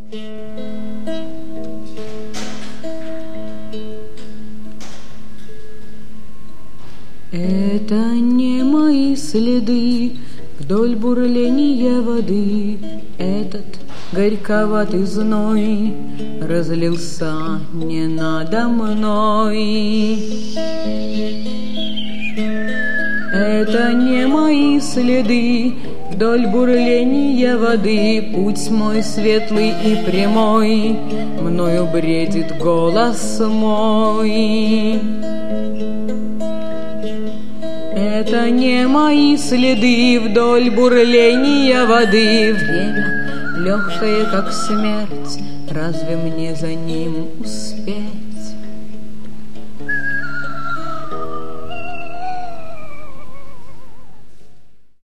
Это не мои следы вдоль бурления воды. Этот горьковатый зной разлился не надо мной. Это не мои следы вдоль бурления воды. Путь мой светлый и прямой, мною бредит голос мой. Это не мои следы вдоль бурления воды. Время легкое, как смерть, разве мне за ним успеть?